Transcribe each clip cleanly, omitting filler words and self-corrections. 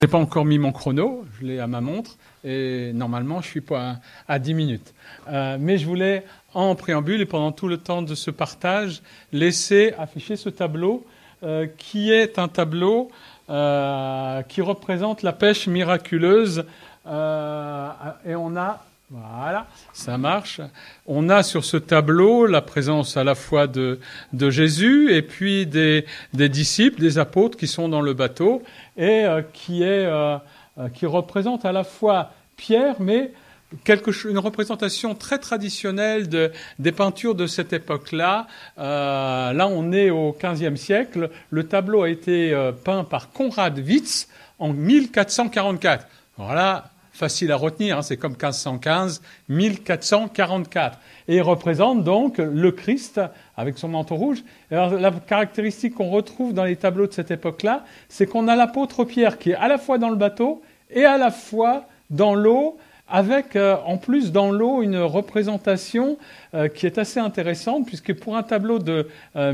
Je n'ai pas encore mis mon chrono, je l'ai à ma montre, et normalement, je suis pas à 10 minutes. Mais je voulais, en préambule et pendant tout le temps de ce partage, laisser afficher ce tableau, qui est un tableau qui représente la pêche miraculeuse. Et on a, voilà, ça marche. On a sur ce tableau la présence à la fois de Jésus et puis des disciples, des apôtres qui sont dans le bateau et qui représente à la fois Pierre, mais une représentation très traditionnelle des peintures de cette époque-là. Là, on est au XVe siècle. Le tableau a été peint par Conrad Witz en 1444. Alors là, facile à retenir, hein, c'est comme 1515, 1444. Et il représente donc le Christ avec son manteau rouge. Alors, la caractéristique qu'on retrouve dans les tableaux de cette époque-là, c'est qu'on a l'apôtre Pierre qui est à la fois dans le bateau et à la fois dans l'eau, avec en plus dans l'eau une représentation qui est assez intéressante, puisque pour un tableau de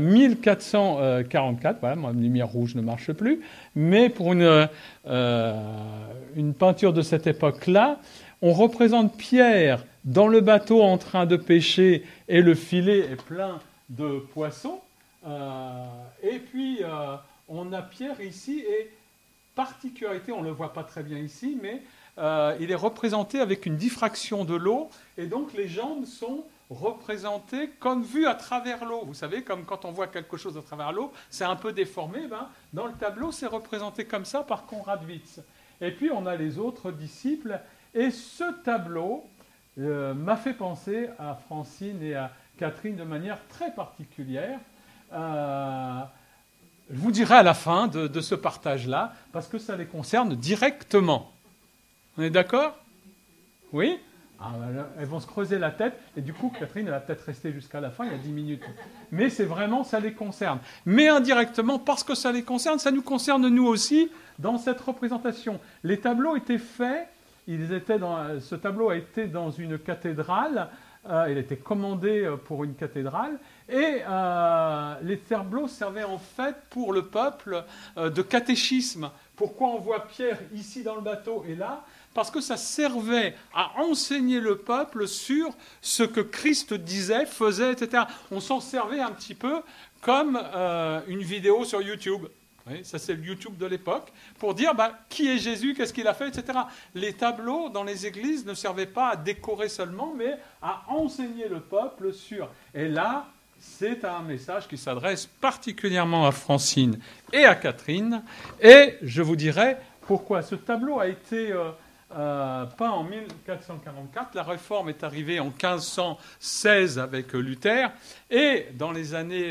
1444, voilà, ma lumière rouge ne marche plus, mais pour une peinture de cette époque-là, on représente Pierre dans le bateau en train de pêcher et le filet est plein de poissons. Et puis on a Pierre ici et particularité, on ne le voit pas très bien ici, mais il est représenté avec une diffraction de l'eau et donc les jambes sont représentées comme vues à travers l'eau. Vous savez, comme quand on voit quelque chose à travers l'eau, c'est un peu déformé. Dans le tableau, c'est représenté comme ça par Conrad Witz. Et puis on a les autres disciples. Et ce tableau m'a fait penser à Francine et à Catherine de manière très particulière. Je vous dirai à la fin de ce partage-là, parce que ça les concerne directement. On est d'accord ? Oui ? Elles vont se creuser la tête, et du coup, Catherine, elle va peut-être rester jusqu'à la fin, il y a 10 minutes. Mais c'est vraiment, ça les concerne. Mais indirectement, parce que ça les concerne, ça nous concerne nous aussi dans cette représentation. Les tableaux étaient faits, ce tableau a été dans une cathédrale, il a été commandé pour une cathédrale, et les tableaux servaient en fait pour le peuple de catéchisme. Pourquoi on voit Pierre ici dans le bateau et là ? Parce que ça servait à enseigner le peuple sur ce que Christ disait, faisait, etc. On s'en servait un petit peu comme une vidéo sur YouTube. Oui, ça c'est le YouTube de l'époque, pour dire qui est Jésus, qu'est-ce qu'il a fait, etc. Les tableaux dans les églises ne servaient pas à décorer seulement, mais à enseigner le peuple sur. Et là, c'est un message qui s'adresse particulièrement à Francine et à Catherine. Et je vous dirai pourquoi. Ce tableau a été peint en 1444. La réforme est arrivée en 1516 avec Luther. Et dans les années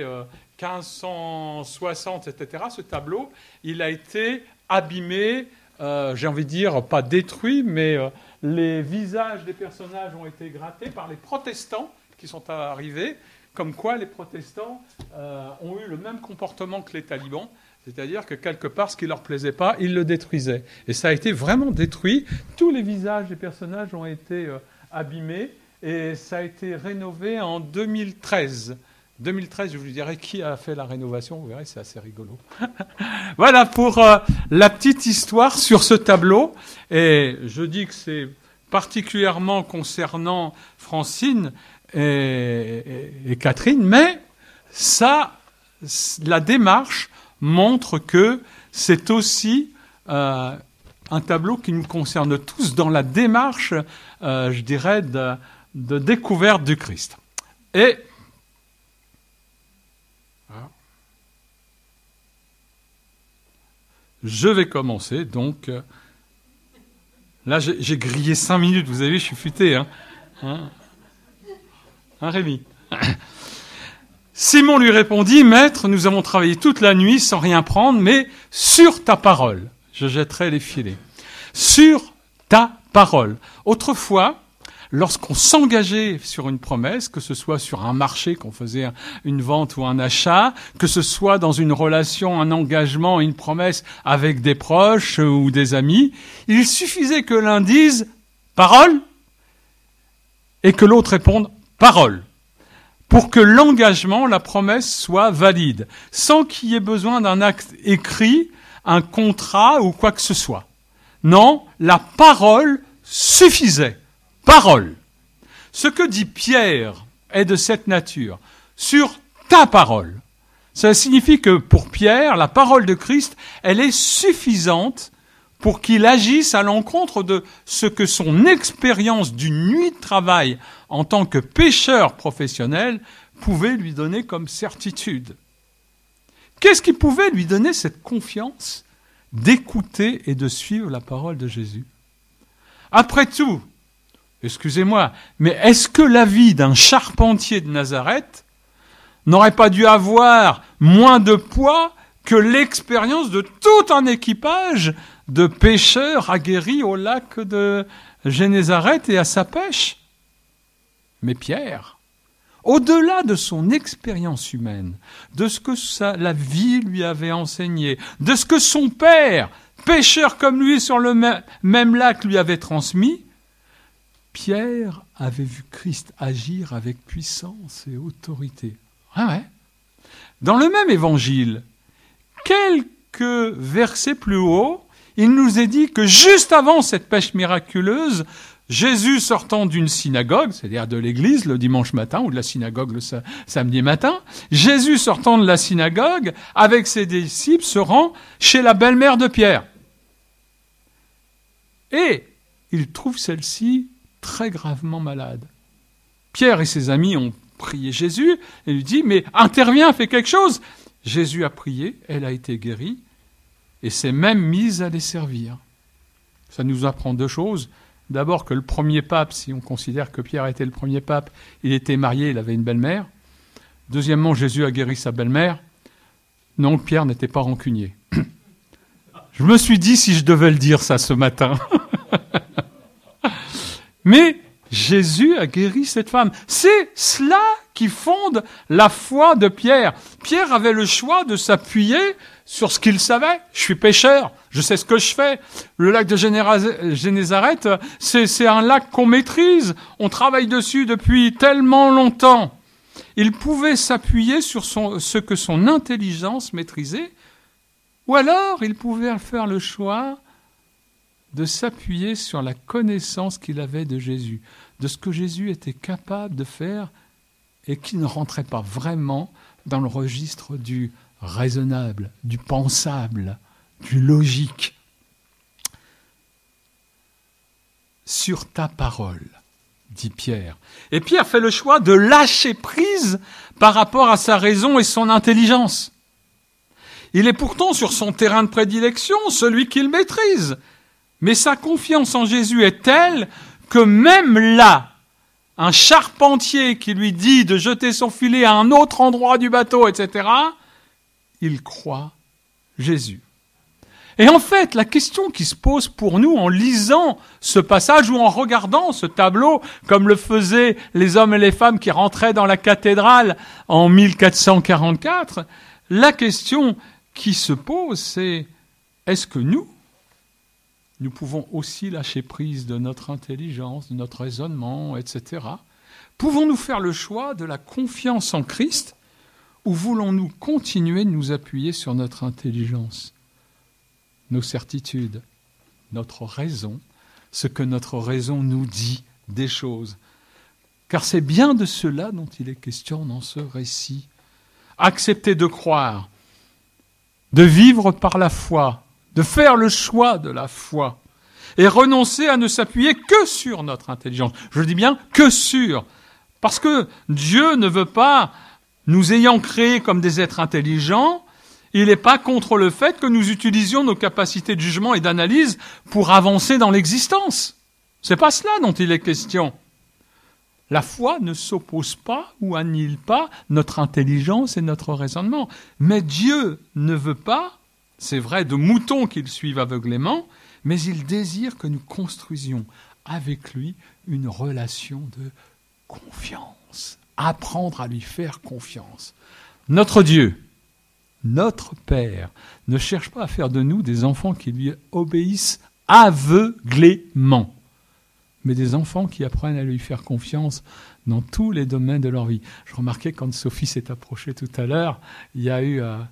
1560, etc., ce tableau, il a été abîmé, j'ai envie de dire, pas détruit, mais les visages des personnages ont été grattés par les protestants qui sont arrivés, comme quoi les protestants ont eu le même comportement que les talibans, c'est-à-dire que quelque part, ce qui ne leur plaisait pas, ils le détruisaient. Et ça a été vraiment détruit. Tous les visages des personnages ont été abîmés, et ça a été rénové en 2013. 2013, je vous dirai qui a fait la rénovation, vous verrez, c'est assez rigolo. Voilà pour la petite histoire sur ce tableau. Et je dis que c'est particulièrement concernant Francine et Catherine, mais ça, la démarche montre que c'est aussi un tableau qui nous concerne tous dans la démarche, je dirais, de découverte du Christ. Et je vais commencer, donc là j'ai grillé 5 minutes, vous avez vu, je suis futé, hein Rémi? Simon lui répondit, « Maître, nous avons travaillé toute la nuit sans rien prendre, mais sur ta parole, je jetterai les filets. » Sur ta parole. Autrefois, lorsqu'on s'engageait sur une promesse, que ce soit sur un marché, qu'on faisait une vente ou un achat, que ce soit dans une relation, un engagement, une promesse avec des proches ou des amis, il suffisait que l'un dise « parole » et que l'autre réponde « parole ». Pour que l'engagement, la promesse soit valide, sans qu'il y ait besoin d'un acte écrit, un contrat ou quoi que ce soit. Non, la parole suffisait. Parole. Ce que dit Pierre est de cette nature. Sur ta parole. Ça signifie que pour Pierre, la parole de Christ, elle est suffisante pour qu'il agisse à l'encontre de ce que son expérience d'une nuit de travail en tant que pécheur professionnel pouvait lui donner comme certitude. Qu'est-ce qui pouvait lui donner cette confiance d'écouter et de suivre la parole de Jésus? Après tout, excusez-moi, mais est-ce que la vie d'un charpentier de Nazareth n'aurait pas dû avoir moins de poids que l'expérience de tout un équipage de pêcheurs aguerris au lac de Génézareth et à sa pêche? Mais Pierre, au-delà de son expérience humaine, de ce que la vie lui avait enseigné, de ce que son père, pêcheur comme lui sur le même lac, lui avait transmis, Pierre avait vu Christ agir avec puissance et autorité. Ah ouais. Dans le même évangile, quelques versets plus haut, il nous est dit que juste avant cette pêche miraculeuse, Jésus sortant d'une synagogue, c'est-à-dire de l'église le dimanche matin ou de la synagogue le samedi matin, Jésus sortant de la synagogue avec ses disciples se rend chez la belle-mère de Pierre. Et il trouve celle-ci très gravement malade. Pierre et ses amis ont prié Jésus et lui dit « Mais interviens, fais quelque chose !» Jésus a prié, elle a été guérie et s'est même mise à les servir. Ça nous apprend deux choses. D'abord que le premier pape, si on considère que Pierre était le premier pape, il était marié, il avait une belle-mère. Deuxièmement, Jésus a guéri sa belle-mère. Non, Pierre n'était pas rancunier. Je me suis dit si je devais le dire ça ce matin. Mais Jésus a guéri cette femme. C'est cela qui fonde la foi de Pierre. Pierre avait le choix de s'appuyer sur ce qu'il savait. Je suis pêcheur, je sais ce que je fais. Le lac de Génézareth, c'est un lac qu'on maîtrise. On travaille dessus depuis tellement longtemps. Il pouvait s'appuyer sur ce que son intelligence maîtrisait, ou alors il pouvait faire le choix de s'appuyer sur la connaissance qu'il avait de Jésus, de ce que Jésus était capable de faire et qui ne rentrait pas vraiment dans le registre du raisonnable, du pensable, du logique. Sur ta parole, dit Pierre. Et Pierre fait le choix de lâcher prise par rapport à sa raison et son intelligence. Il est pourtant sur son terrain de prédilection, celui qu'il maîtrise. Mais sa confiance en Jésus est telle que même là, un charpentier qui lui dit de jeter son filet à un autre endroit du bateau, etc., il croit Jésus. Et en fait, la question qui se pose pour nous en lisant ce passage ou en regardant ce tableau, comme le faisaient les hommes et les femmes qui rentraient dans la cathédrale en 1444, la question qui se pose, c'est est-ce que nous pouvons aussi lâcher prise de notre intelligence, de notre raisonnement, etc. Pouvons-nous faire le choix de la confiance en Christ ou voulons-nous continuer de nous appuyer sur notre intelligence, nos certitudes, notre raison, ce que notre raison nous dit des choses? Car c'est bien de cela dont il est question dans ce récit. Accepter de croire, de vivre par la foi, de faire le choix de la foi et renoncer à ne s'appuyer que sur notre intelligence. Je dis bien que sur, parce que Dieu ne veut pas, nous ayant créés comme des êtres intelligents, il n'est pas contre le fait que nous utilisions nos capacités de jugement et d'analyse pour avancer dans l'existence. C'est pas cela dont il est question. La foi ne s'oppose pas ou annihile pas notre intelligence et notre raisonnement. Mais Dieu ne veut pas, c'est vrai, de moutons qu'il suive aveuglément, mais il désire que nous construisions avec lui une relation de confiance. Apprendre à lui faire confiance. Notre Dieu, notre Père, ne cherche pas à faire de nous des enfants qui lui obéissent aveuglément, mais des enfants qui apprennent à lui faire confiance dans tous les domaines de leur vie. Je remarquais quand Sophie s'est approchée tout à l'heure, il y a eu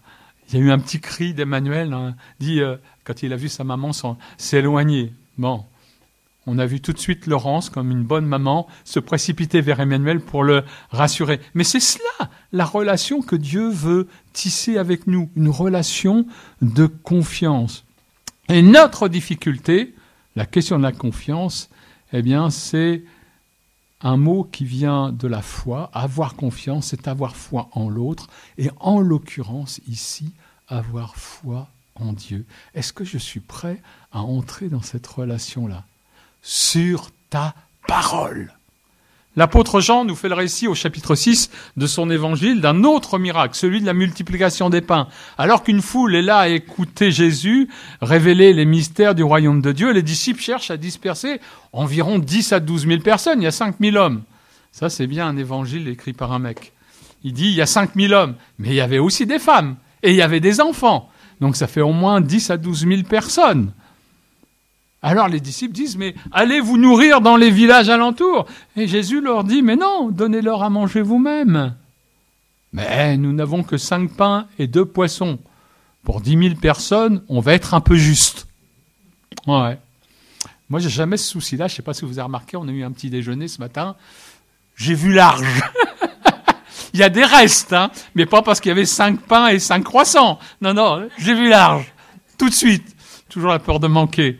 Il y a eu un petit cri d'Emmanuel, hein, dit, quand il a vu sa maman s'éloigner. Bon, on a vu tout de suite Laurence, comme une bonne maman, se précipiter vers Emmanuel pour le rassurer. Mais c'est cela, la relation que Dieu veut tisser avec nous, une relation de confiance. Et notre difficulté, la question de la confiance, eh bien, c'est un mot qui vient de la foi. Avoir confiance, c'est avoir foi en l'autre. Et en l'occurrence, ici, avoir foi en Dieu. Est-ce que je suis prêt à entrer dans cette relation-là ? Sur ta parole. L'apôtre Jean nous fait le récit au chapitre 6 de son évangile d'un autre miracle, celui de la multiplication des pains. Alors qu'une foule est là à écouter Jésus révéler les mystères du royaume de Dieu, les disciples cherchent à disperser environ 10 à 12 000 personnes. Il y a 5 000 hommes. Ça, c'est bien un évangile écrit par un mec. Il dit, il y a 5 000 hommes, mais il y avait aussi des femmes et il y avait des enfants. Donc ça fait au moins 10 à 12 000 personnes. Alors les disciples disent, mais allez vous nourrir dans les villages alentours. Et Jésus leur dit, mais non, donnez-leur à manger vous-même. Mais nous n'avons que 5 pains et 2 poissons. Pour 10 000 personnes, on va être un peu juste. Ouais. Moi, j'ai jamais ce souci-là. Je ne sais pas si vous avez remarqué, on a eu un petit déjeuner ce matin. J'ai vu large. Il y a des restes, hein, mais pas parce qu'il y avait 5 pains et 5 croissants. Non, non, j'ai vu large. Tout de suite. Toujours la peur de manquer.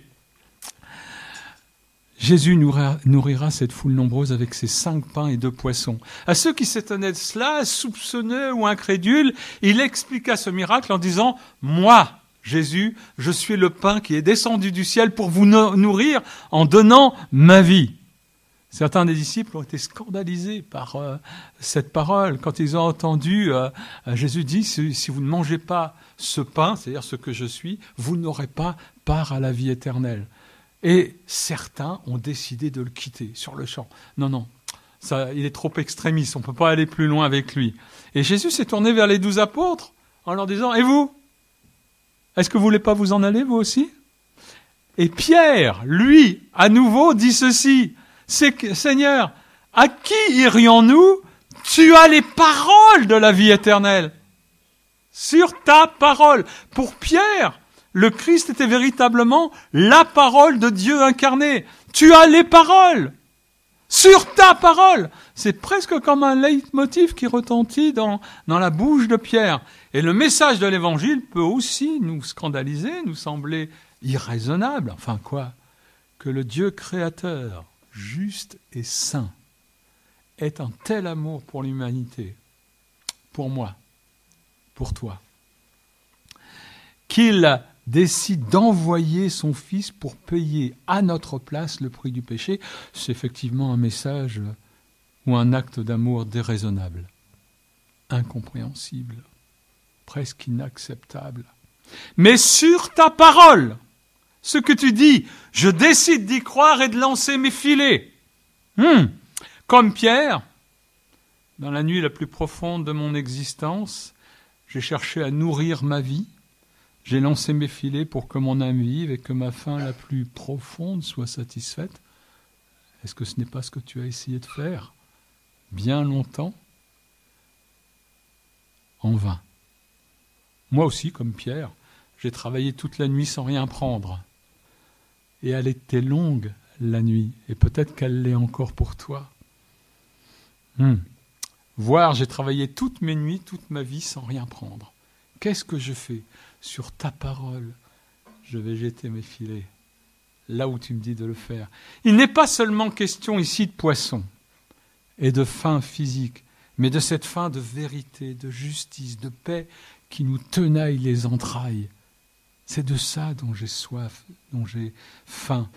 Jésus nourrira cette foule nombreuse avec ses 5 pains et 2 poissons. À ceux qui s'étonnaient de cela, soupçonneux ou incrédules, il expliqua ce miracle en disant « Moi, Jésus, je suis le pain qui est descendu du ciel pour vous nourrir en donnant ma vie. » Certains des disciples ont été scandalisés par cette parole. Quand ils ont entendu Jésus dire « Si vous ne mangez pas ce pain, c'est-à-dire ce que je suis, vous n'aurez pas part à la vie éternelle. » Et certains ont décidé de le quitter sur le champ. Non, non, ça, il est trop extrémiste, on ne peut pas aller plus loin avec lui. Et Jésus s'est tourné vers les 12 apôtres en leur disant « Et vous ? Est-ce que vous ne voulez pas vous en aller, vous aussi ?» Et Pierre, lui, à nouveau, dit ceci « Seigneur, à qui irions-nous ? Tu as les paroles de la vie éternelle. » Sur ta parole. Pour Pierre, le Christ était véritablement la parole de Dieu incarnée. Tu as les paroles. Sur ta parole. C'est presque comme un leitmotiv qui retentit dans la bouche de Pierre. Et le message de l'Évangile peut aussi nous scandaliser, nous sembler irraisonnable. Enfin quoi ? Que le Dieu créateur, juste et saint, ait un tel amour pour l'humanité, pour moi, pour toi, qu'il décide d'envoyer son Fils pour payer à notre place le prix du péché, c'est effectivement un message ou un acte d'amour déraisonnable, incompréhensible, presque inacceptable. Mais sur ta parole, ce que tu dis, je décide d'y croire et de lancer mes filets. Comme Pierre, dans la nuit la plus profonde de mon existence, j'ai cherché à nourrir ma vie. J'ai lancé mes filets pour que mon âme vive et que ma faim la plus profonde soit satisfaite. Est-ce que ce n'est pas ce que tu as essayé de faire bien longtemps? En vain. Moi aussi, comme Pierre, j'ai travaillé toute la nuit sans rien prendre. Et elle était longue, la nuit, et peut-être qu'elle l'est encore pour toi. Voire, j'ai travaillé toutes mes nuits, toute ma vie sans rien prendre. Qu'est-ce que je fais ? Sur ta parole, je vais jeter mes filets, là où tu me dis de le faire. Il n'est pas seulement question ici de poisson et de faim physique, mais de cette faim de vérité, de justice, de paix qui nous tenaille les entrailles. C'est de ça dont j'ai soif, dont j'ai faim.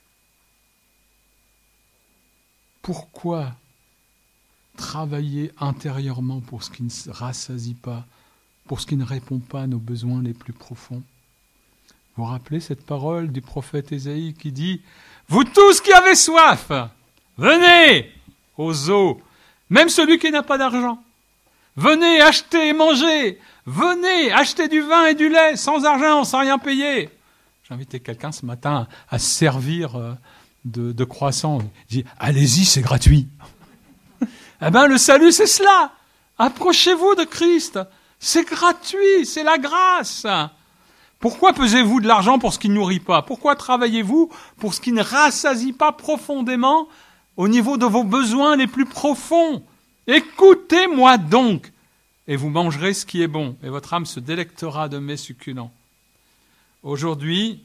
Pourquoi travailler intérieurement pour ce qui ne se rassasie pas, pour ce qui ne répond pas à nos besoins les plus profonds? Vous vous rappelez cette parole du prophète Ésaïe qui dit « Vous tous qui avez soif, venez aux eaux, même celui qui n'a pas d'argent. Venez acheter et manger. Venez acheter du vin et du lait sans argent, sans rien payer. » J'ai invité quelqu'un ce matin à servir de croissants. Il dit « Allez-y, c'est gratuit. » Eh bien, le salut, c'est cela. Approchez-vous de Christ. C'est gratuit, c'est la grâce. Pourquoi pesez-vous de l'argent pour ce qui ne nourrit pas? Pourquoi travaillez-vous pour ce qui ne rassasie pas profondément au niveau de vos besoins les plus profonds? Écoutez-moi donc, et vous mangerez ce qui est bon, et votre âme se délectera de mets succulents. Aujourd'hui,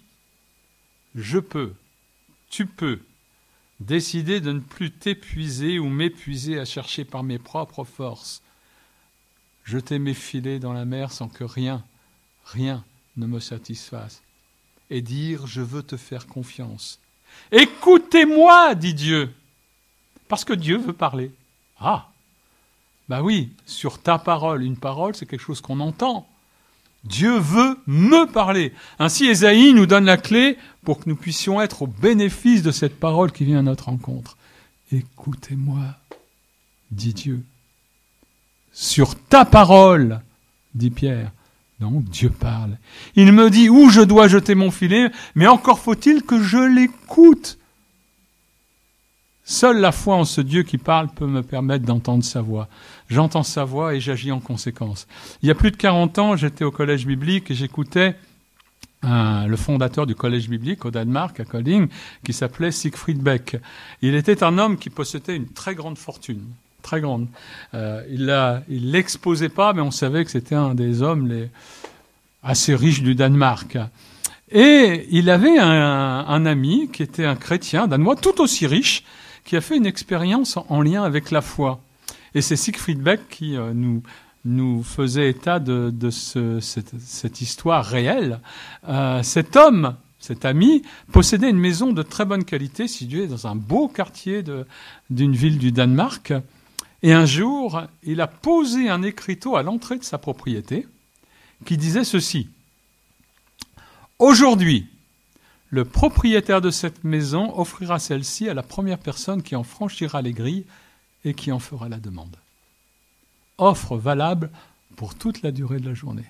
tu peux décider de ne plus t'épuiser ou m'épuiser à chercher par mes propres forces. Jeter mes filets dans la mer sans que rien ne me satisfasse. Et dire, je veux te faire confiance. Écoutez-moi, dit Dieu. Parce que Dieu veut parler. Ah, bah oui, sur ta parole. Une parole, c'est quelque chose qu'on entend. Dieu veut me parler. Ainsi, Ésaïe nous donne la clé pour que nous puissions être au bénéfice de cette parole qui vient à notre rencontre. Écoutez-moi, dit Dieu. Sur ta parole, dit Pierre. Donc Dieu parle. Il me dit où je dois jeter mon filet, mais encore faut-il que je l'écoute. Seule la foi en ce Dieu qui parle peut me permettre d'entendre sa voix. J'entends sa voix et j'agis en conséquence. Il y a plus de 40 ans, j'étais au collège biblique et j'écoutais le fondateur du collège biblique au Danemark, à Kolding, qui s'appelait Siegfried Beck. Il était un homme qui possédait une très grande fortune. Très grande. Il l'exposait pas, mais on savait que c'était un des hommes assez riches du Danemark. Et il avait un ami qui était un chrétien danois tout aussi riche, qui a fait une expérience en lien avec la foi. Et c'est Siegfried Beck qui nous faisait état de cette histoire réelle. Cet homme, cet ami, possédait une maison de très bonne qualité, située dans un beau quartier d'une ville du Danemark. Et un jour, il a posé un écriteau à l'entrée de sa propriété qui disait ceci. Aujourd'hui, le propriétaire de cette maison offrira celle-ci à la première personne qui en franchira les grilles et qui en fera la demande. Offre valable pour toute la durée de la journée.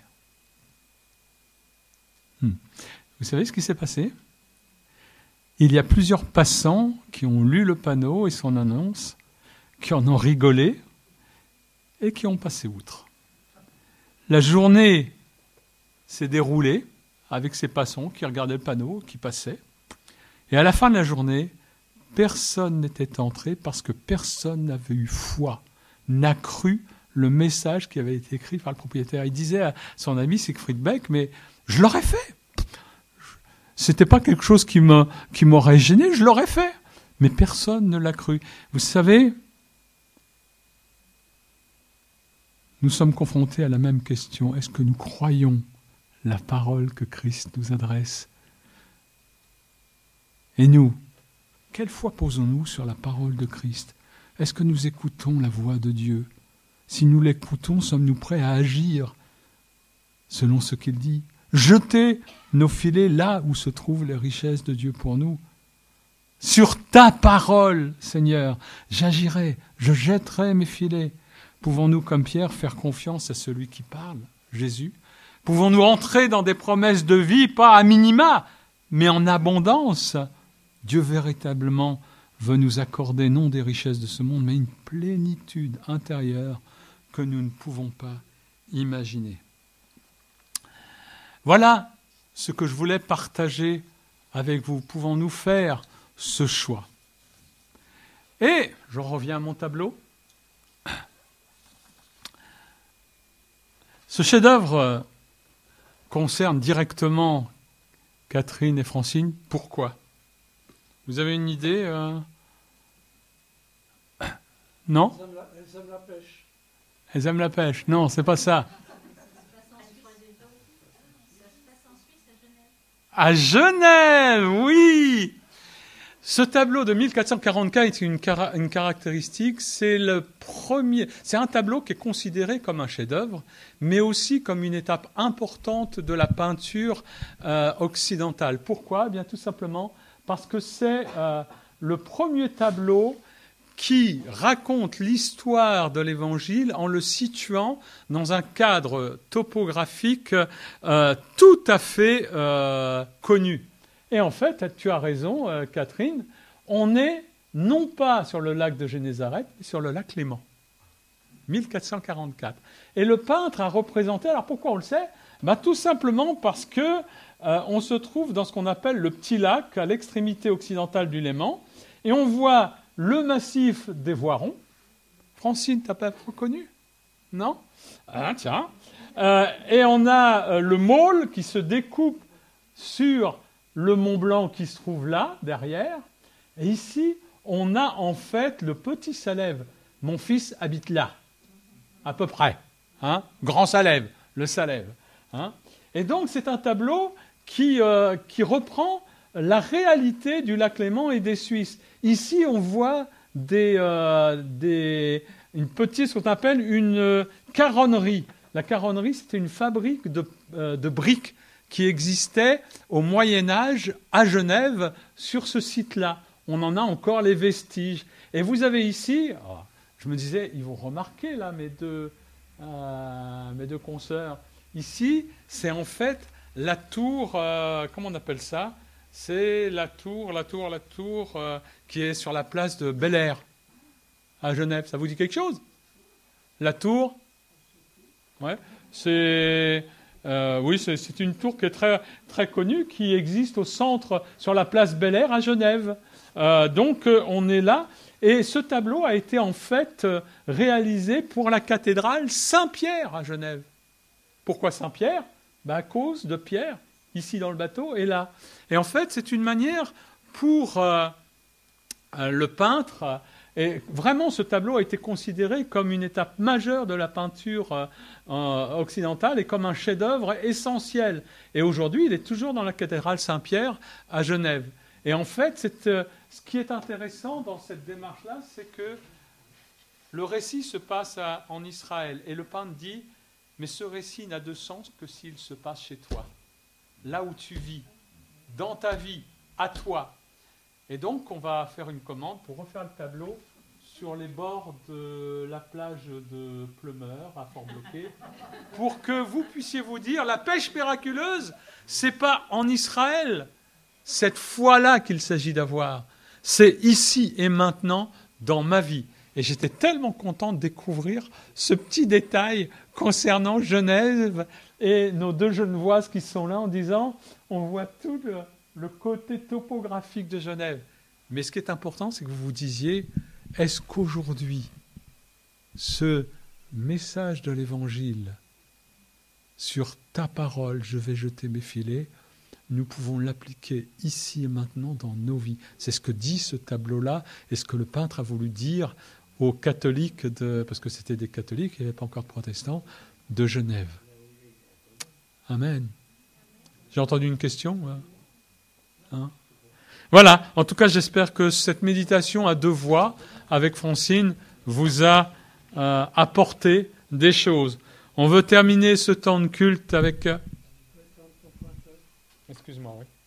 Vous savez ce qui s'est passé? Il y a plusieurs passants qui ont lu le panneau et son annonce, qui en ont rigolé et qui ont passé outre. La journée s'est déroulée avec ces passants qui regardaient le panneau, qui passaient. Et à la fin de la journée, personne n'était entré parce que personne n'avait eu foi, n'a cru le message qui avait été écrit par le propriétaire. Il disait à son ami Siegfried Beck, mais je l'aurais fait. C'était pas quelque chose qui m'aurait gêné, je l'aurais fait. Mais personne ne l'a cru. Vous savez, nous sommes confrontés à la même question. Est-ce que nous croyons la parole que Christ nous adresse? Et nous, quelle foi posons-nous sur la parole de Christ? Est-ce que nous écoutons la voix de Dieu? Si nous l'écoutons, sommes-nous prêts à agir selon ce qu'il dit? Jeter nos filets là où se trouvent les richesses de Dieu pour nous. Sur ta parole, Seigneur, j'agirai, je jetterai mes filets. Pouvons-nous, comme Pierre, faire confiance à celui qui parle, Jésus? Pouvons-nous entrer dans des promesses de vie, pas à minima, mais en abondance? Dieu véritablement veut nous accorder non des richesses de ce monde, mais une plénitude intérieure que nous ne pouvons pas imaginer. Voilà ce que je voulais partager avec vous. Pouvons-nous faire ce choix? Et je reviens à mon tableau. Ce chef-d'œuvre concerne directement Catherine et Francine. Pourquoi? Vous avez une idée Non? Elles aiment la pêche. Elles aiment la pêche. Non, c'est pas ça. À Genève, oui. Ce tableau de 1444 est une caractéristique. C'est un tableau qui est considéré comme un chef-d'œuvre, mais aussi comme une étape importante de la peinture occidentale. Pourquoi? Bien tout simplement parce que c'est le premier tableau qui raconte l'histoire de l'Évangile en le situant dans un cadre topographique tout à fait connu. Et en fait, tu as raison, Catherine, on est non pas sur le lac de Génézareth, mais sur le lac Léman. 1444. Et le peintre a représenté, alors pourquoi on le sait? Tout simplement parce que on se trouve dans ce qu'on appelle le Petit Lac, à l'extrémité occidentale du Léman, et on voit le massif des Voirons. Francine, t'as pas reconnu? Non? Ah, tiens. Et on a le Maule qui se découpe sur le Mont Blanc qui se trouve là, derrière. Et ici, on a en fait le Petit Salève. Mon fils habite là, à peu près. Hein? Grand Salève, le Salève. Hein? Et donc, c'est un tableau qui reprend la réalité du lac Léman et des Suisses. Ici, on voit une petite, ce qu'on appelle une caronnerie. La caronnerie, c'était une fabrique de briques qui existait au Moyen-Âge à Genève sur ce site-là. On en a encore les vestiges. Et vous avez ici, je me disais, ils vont remarquer là mes deux consoeurs. Ici, c'est en fait la tour, comment on appelle ça? C'est la tour qui est sur la place de Bel Air à Genève. Ça vous dit quelque chose? La tour? Ouais. C'est une tour qui est très, très connue, qui existe au centre, sur la place Bel Air à Genève. Donc, on est là. Et ce tableau a été en fait réalisé pour la cathédrale Saint-Pierre à Genève. Pourquoi Saint-Pierre? À cause de Pierre, ici dans le bateau et là. Et en fait, c'est une manière pour le peintre. Et vraiment, ce tableau a été considéré comme une étape majeure de la peinture occidentale et comme un chef-d'œuvre essentiel. Et aujourd'hui, il est toujours dans la cathédrale Saint-Pierre à Genève. Et en fait, ce qui est intéressant dans cette démarche-là, c'est que le récit se passe en Israël. Et le peintre dit, mais ce récit n'a de sens que s'il se passe chez toi, là où tu vis, dans ta vie, à toi. Et donc, on va faire une commande pour refaire le tableau sur les bords de la plage de Pleumeur, à Fort-Bloquet, pour que vous puissiez vous dire, la pêche miraculeuse, c'est pas en Israël, cette foi-là qu'il s'agit d'avoir. C'est ici et maintenant, dans ma vie. Et j'étais tellement content de découvrir ce petit détail concernant Genève et nos deux Genevoises qui sont là en disant, on voit tout le côté topographique de Genève. Mais ce qui est important, c'est que vous vous disiez, est-ce qu'aujourd'hui, ce message de l'Évangile, sur ta parole, je vais jeter mes filets, nous pouvons l'appliquer ici et maintenant dans nos vies. C'est ce que dit ce tableau-là et ce que le peintre a voulu dire aux catholiques, parce que c'était des catholiques, il n'y avait pas encore de protestants, de Genève. Amen. J'ai entendu une question? Hein? Voilà, en tout cas, j'espère que cette méditation à deux voix avec Francine vous a apporté des choses. On veut terminer ce temps de culte avec... Excuse-moi, oui.